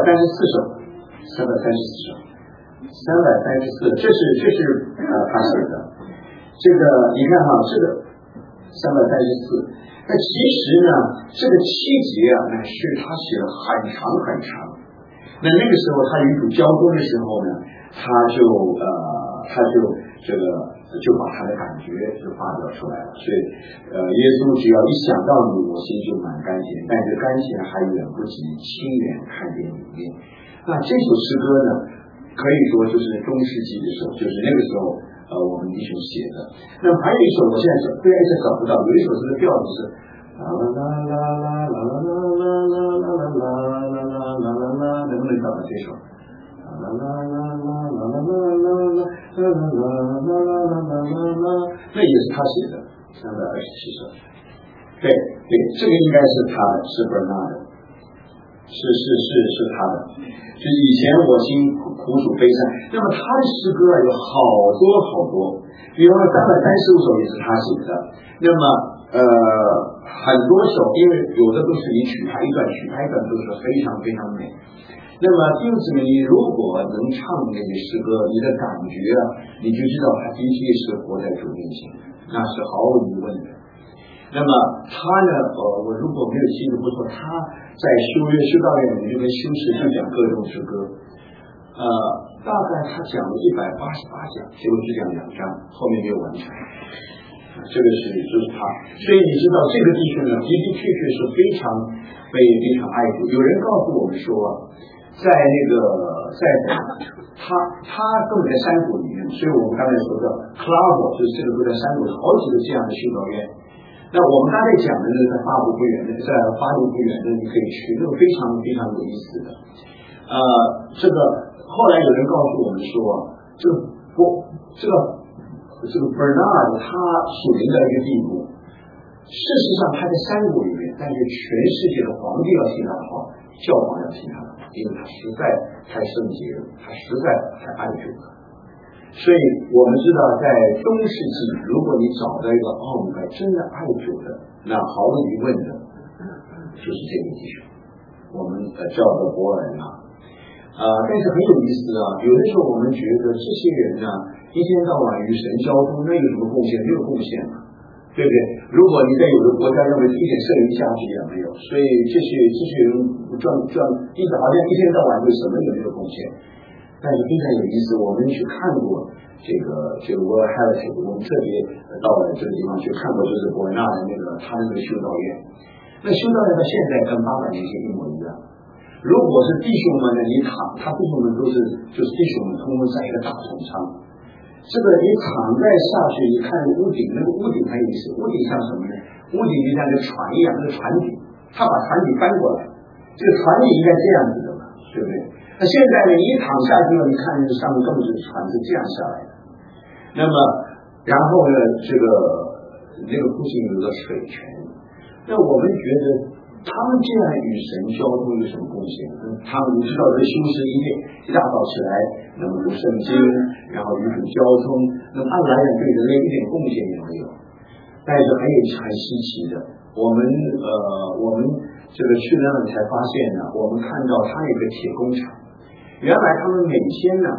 334首，这是他写的。这个你看这个334，那其实呢这个7节乃是他写了很长很长。那个时候他与主交通的时候呢，他就把他的感觉就发表出来了。所以耶稣只要一想到你，我心就满甘甜，但是甘甜还远不及亲眼看见里面。那这首诗歌呢，可以说就是中世纪的时候，就是那个时候我们弟兄写的。那么还有一首，我现在一直找不到，有一首这个调子是啦啦啦啦啦啦啦啦啦啦啦啦啦啦，能不能找到这首？啦啦啦啦啦啦啦啦啦啦啦，那也是他写的327首。对，这个应该是他的，是Bernard的，是他的。就是以前我心苦楚悲伤，那么他的诗歌有好多，比方说335首也是他写的。那么很多首，因为有的都是你曲牌一段都是非常非常美。那么弟兄姊妹，你如果能唱这些诗歌，你的感觉你就知道他的确是活在主面前，那是毫无疑问的。那么他呢我如果没有记得不错，他在修道院里面就跟修士就讲各种诗歌，大概他讲了188讲，结果只讲2章，后面没有完成。这个就是他。所以你知道这个弟兄呢，的确是非常爱主。有人告诉我们说，在他根本在山谷里面，所以我们刚才说的 Clairvaux 就是这个都在山谷，好几个这样的修道院。那我们刚才讲的呢，在巴黎不远的，你可以去，这个非常非常有意思的。这个后来有人告诉我们说，这个Bernard 他属灵的一个地步， 事实上他在山谷里面，但是全世界的皇帝要听他的话，教皇要听他的话，因为他实在太圣洁了，他实在太爱主了。所以我们知道在中世纪，如果你找到一个奥米真的爱主的，那毫无疑问的就是这位弟兄，我们叫做伯尔纳。但是很有意思啊，有的时候我们觉得这些人呢，一天到晚与神交通，那有什么贡献？没有贡献嘛，对不对？如果你在有的国家认为一点社会价值也没有，所以这些人赚好像一天到晚对什么也没有贡献。但是非常有意思，我们去看过这个 World Heritage， 我们特别到了这个地方去看过，就是伯纳的他那个修道院。那修道院到现在跟800年前一模一样。如果是弟兄们呢，你他弟兄们都是就是弟兄们，通通在一个大穹苍。这个你躺在下去，你看屋顶，那个屋顶很有意思，屋顶像什么呢？屋顶就像个船一样，那个船底，他把船底翻过来，这个船底应该这样子的嘛，对不对？那现在呢，一躺下去了，你看这上面根本是船是这样下来的。那么，然后呢，那个附近有个水泉。那我们觉得他们这样与神交通有什么贡献？他们知道这修士一大早起来，那么读圣经，然后与主交通，那么按来讲对人类一点贡献也没有。但是很稀奇的，我们这个去那才发现呢，我们看到他有个铁工厂，原来他们每天呢，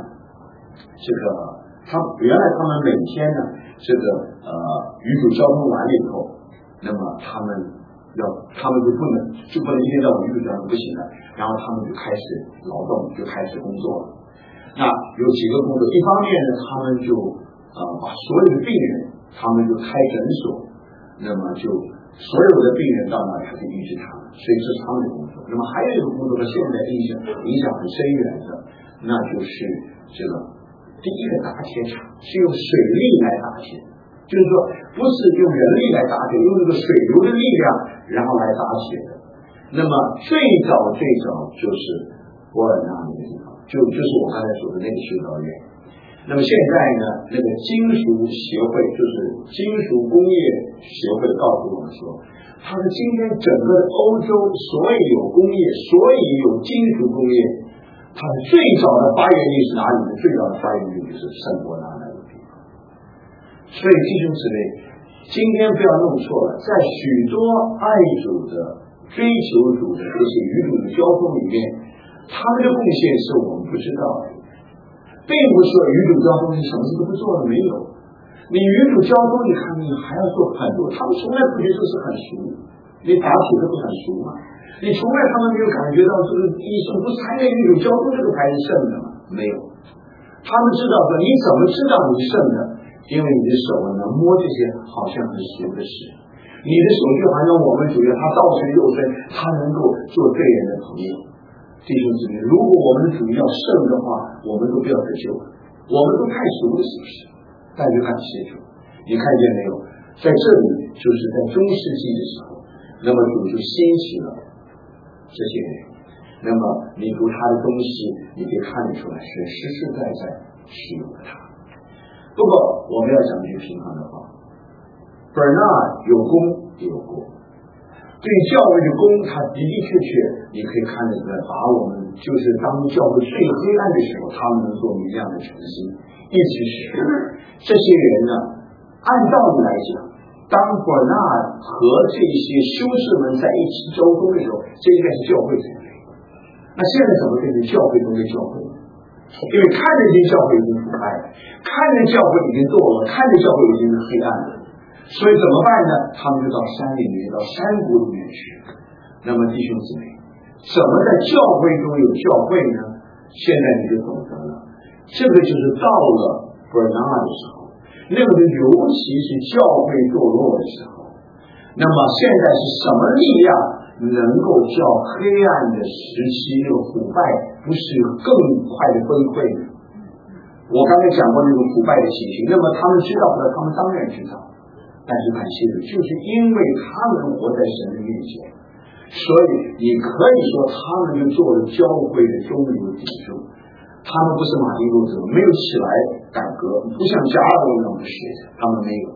与主交通完了以后，那么他们就不能一天到晚与主交通不行了，然后他们就开始劳动，就开始工作了。那有几个工作，一方面呢，他们就把所有的病人，他们就开诊所，那么就所有的病人到那里他就医治他们，所以这是他们的工作。那么还有一个工作和现在影响很深远的，那就是这个第一个打铁厂是用水力来打铁，就是说不是用人力来打铁，用这个水流的力量然后来打铁的。那么最早就是伯尔纳那个地方，就是我刚才说的那个修道院。那么现在呢，那个金属协会，就是金属工业协会告诉我们说，他说今天整个欧洲所以有工业，所以有金属工业，它的最早的发源地是哪里呢？最早的发源地就是圣伯纳那个地方。所以弟兄姊妹，今天不要弄错了，在许多爱主的、追求主的这些与主的交通里面，他们的贡献是我们不知道的。并不是与主交通你什么事都不做了，没有。你与主交通，你看你还要做很多，他们从来不觉得这是很熟，你打铁都不很熟嘛，你从来他们没有感觉到这个医生不是参加与主交通这个才是圣的嘛，没有。他们知道说你怎么知道你是圣的？因为你的手能摸这些好像很熟的事，你的手就好像我们主要他道成肉身，他能够做罪人的朋友。弟兄姊妹，如果我们主要圣的话，我们都不要得救了，我们都太熟了，是不是？但是感谢主，你看见没有？在这里就是在中世纪的时候，那么主就兴起了这些人，那么你读他的东西，你可以看得出来是实实在在使用了他。不过我们要讲一句平衡的话，本纳有功也有过。对教会的功，他的的确确，你可以看得出来，把我们就是当教会最黑暗的时候，他们能做明亮的晨星，一直是这些人呢。按道理来讲，当伯纳和这些修士们在一起交通的时候，这应该是教会才对。那现在怎么变成教会中的教会呢？因为看着这教会已经腐败了，看着教会已经堕落，看着教会已经是黑暗了。所以怎么办呢？他们就到山里面，到山谷里面去。那么弟兄姊妹，怎么在教会中有教会呢？现在你就懂得了，这个就是到了伯纳的时候，那个尤其是教会堕落的时候。那么现在是什么力量能够叫黑暗的时期那个腐败不是更快的崩溃呢？我刚才讲过那个腐败的情形，那么他们知道的，他们当然知道。但是感谢主，就是因为他们活在神的面前，所以你可以说他们就做了教会的中流砥柱。他们不是马丁路德，没有起来改革，不像加尔文那样的学者，他们没有。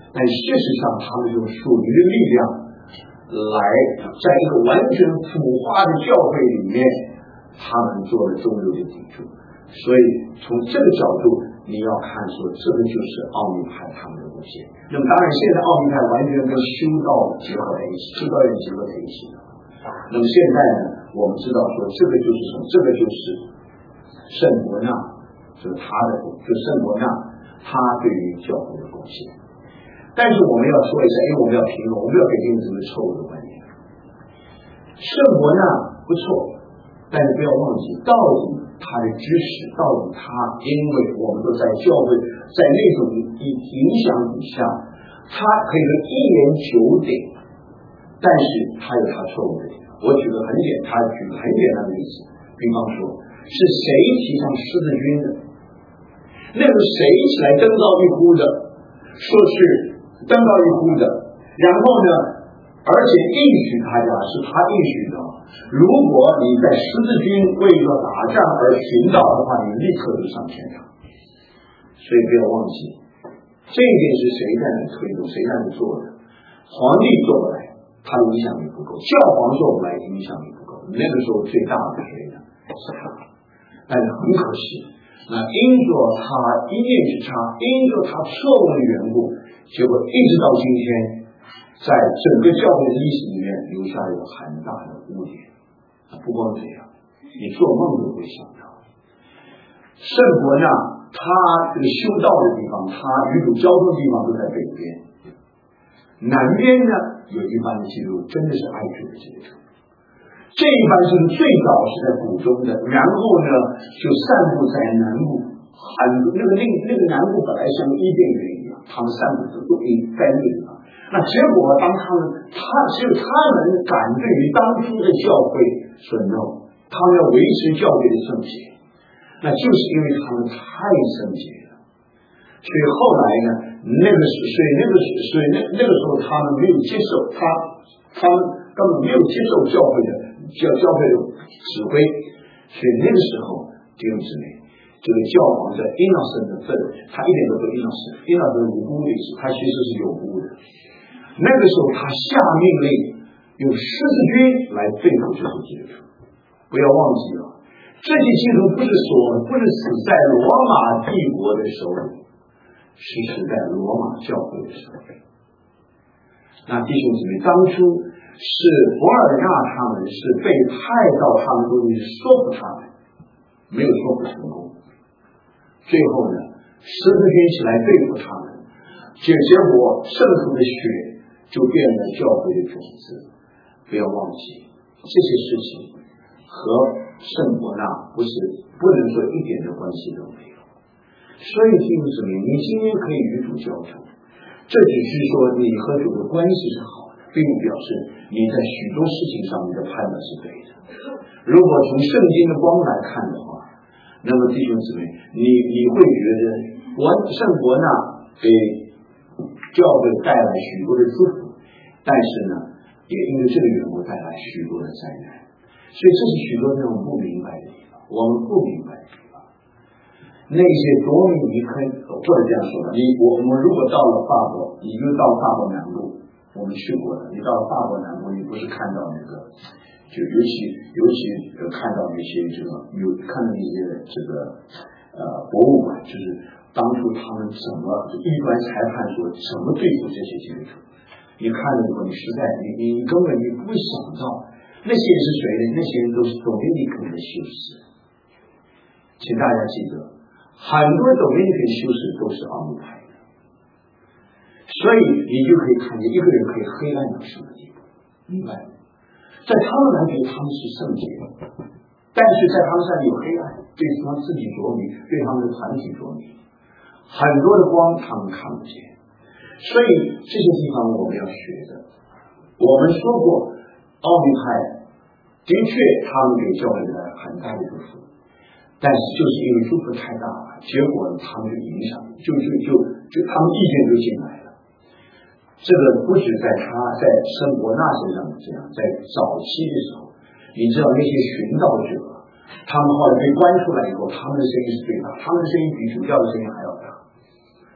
但事实上他们用属灵的力量来在一个完全腐化的教会里面，他们做了中流的砥柱。所以从这个角度你要看说，这个就是奥秘派他们的路线。那么当然现在奥秘派完全跟修道结合在一起，修道院结合在一起的。那么现在呢，我们知道说这个就是圣伯纳，就是他的，就圣伯纳他对于教会的贡献。但是我们要说一下，因为我们要评论，我们要给弟兄姊妹错误的观念。圣伯纳不错，但是不要忘记，到底他的知识，到底他，因为我们都在教会，在那种影响底下，他可以一言九鼎，但是他有他错误的地方。我举个很简单的例子，比方说是谁提倡十字军的，那个谁起来登高一呼的，说是登高一呼的，然后呢，而且应许大家是他应许的，如果你在十字军为了打仗而寻找的话，你立刻就上天堂。所以不要忘记，这一点是谁在那推动，谁在那做的。皇帝做不来，他的影响力不够；教皇做不来，影响力不够。那个时候最大的是谁呢？是他。但是很可惜，那因着他一念之差，因着他错误的缘故，结果一直到今天，在整个教会的历史里面留下了很大的污点。不光这样，你做梦都会想到，圣伯纳他这个修道的地方，他与主交通的地方都在北边，南边呢有一班基督真的是爱主的基督徒，这一班是最早是在谷中的，然后呢就散布在南部，很那个南部本来像伊甸园一样，他们散布都在那个地方。那结果当只有他们敢对于当初的教会说 no， 他们要维持教会的圣洁，那就是因为他们太圣洁了。所以后来呢，那个时候他们没有接受他们根本没有接受教会的指挥，所以那个时候弟兄姊妹，这个教皇的 innocent 他一点都不 innocent 无辜的意思，他其实是有辜的。那个时候他下命令用十字军来对付这些基督徒。不要忘记了，这些基督徒不是死在罗马帝国的手里，是死在罗马教会的手里。那弟兄姊妹，当初是博尔纳他们是被派到他们中间说服他们，没有说服成功。最后呢，十字军起来对付他们，结果圣徒的血就变了教会的种子。不要忘记这些事情和圣伯纳不能说一点的关系都没有。所以弟兄姊妹，你今天可以与主交通，这只是说你和主的关系是好的，并不表示你在许多事情上你的判断是对的。如果从圣经的光来看的话，那么弟兄姊妹，你会觉得圣伯纳给教会带来许多的祝福，但是呢，也因为这个缘故带来许多的灾难。所以这是许多这种不明白的地方，我们不明白的地方。那些多米尼克，或者这样说吧，我们如果到了法国，你就到法国南部，我们去过了，你到了法国南部，你不是看到那个，就尤其看到那些看到那些博物馆，就是当初他们怎么一般裁判说怎么对付这些基督徒，你看了以后，你实在你根本不会想到那些人是谁呢？那些人都是多米尼克的修士。请大家记得，很多多米尼克修士都是奥秘派的，所以你就可以看见一个人可以黑暗到什么地步，明白吗？在他们来觉得他们是圣洁，但是在他们身上有黑暗，对他们自己着迷，对他们的团体着迷，很多的光他们看不见。所以这些地方我们要学的。我们说过，奥秘派的确他们给教会带来很大的祝福，但是就是因为祝福太大了，结果他们就影响，就他们意见就进来了。这个不止在圣伯纳身上这样，在早期的时候，你知道那些寻道者，他们后来被关出来以后，他们的声音是最大，他们的声音比主教的声音还要大。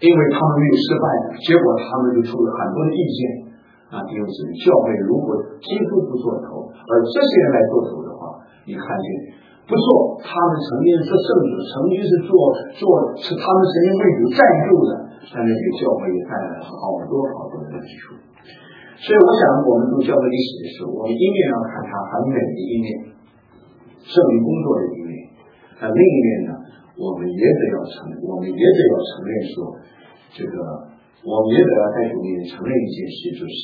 因为他们没有失败，结果他们就出了很多的意见啊。弟兄姊妹，教会如果基督不做头，而这些人来做头的话，你看见不错，他们曾经是圣者，曾经是是他们曾经为主站住的，但是给教会也带来了好多的难处。所以我想我们读教会历史的时候，我们一面要看它很美的一面，圣灵工作的一面，那另一面呢，我们也得要承认说，这个我们也得要在主面前承认一件事，就是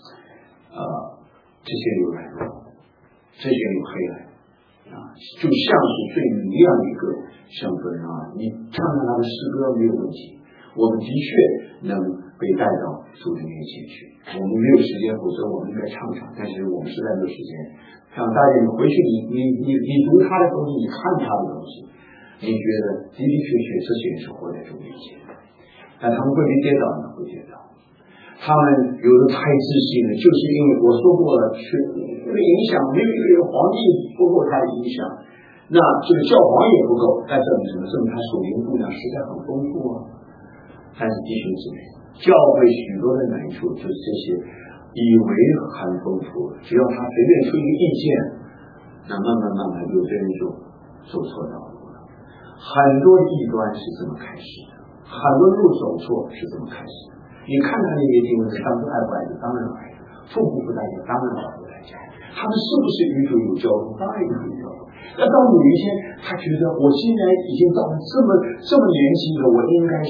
这些有软弱，这些有黑暗啊，就像是对你一样一个像分啊，你唱唱他的诗歌没有问题，我们的确能被带到主的面前去。我们没有时间，否则我们应该唱唱，但是我们实在没有时间。像大家你回去你读他的东西，你看他的东西，你觉得的的确确这些人是活在主面前的，但他们会被跌倒呢？会跌倒。他们有的太自信了，就是因为我说过了，那个影响没有一个人皇帝不够他的影响，那这个教皇也不够，但证明什么？证明他属灵度量实在很丰富啊。但是弟兄姊妹，教会许多的难处就是这些以为很丰富，只要他随便出一个意见，那慢慢有的人就走错道路了。很多异端是这么开始的，很多路走错是这么开始的。你看他那些经文，他们爱不爱的？当然爱，父母不待见，当然不待见。他们是不是与主有交通？当然有交通。那到有一天，他觉得我现在已经到了这么年轻了，我应该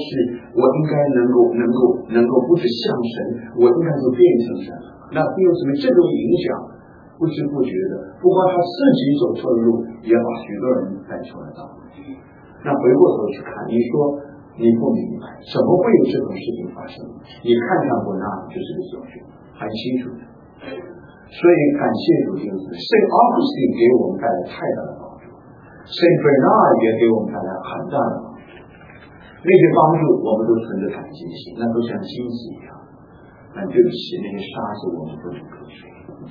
能够不止像神，我应该就变成神了。那弟兄姊妹，这种影响不知不觉的，不光他自己走错了路，也把许多人带错了道路。那回过头去看，你说你不明白怎么会有这种事情发生，你看看伯纳就是个教训，很清楚的。所以感谢主，就是圣奥古斯丁给我们带来太大的帮助，圣贝纳也给我们带来很大的帮助。那些帮助我们都存着感激心，那都像金子一样。但对不起，那些沙子我们不能跟随。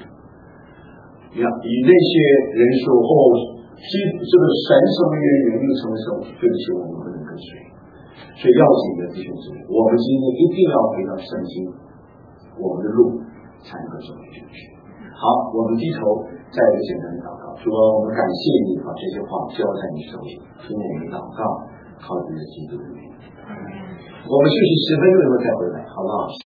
以那些人说这个神成为人，人又成为神，对不起，我们不能跟随。所以要紧的弟兄姊妹，我们今天一定要回到圣经，我们的路才能够走进去。好，我们低头再一个简单的祷告，主啊，我们感谢你把这些话交在你手里，听我们祷告，靠主的基督的名。我们休息10分钟以后再回来，好不好？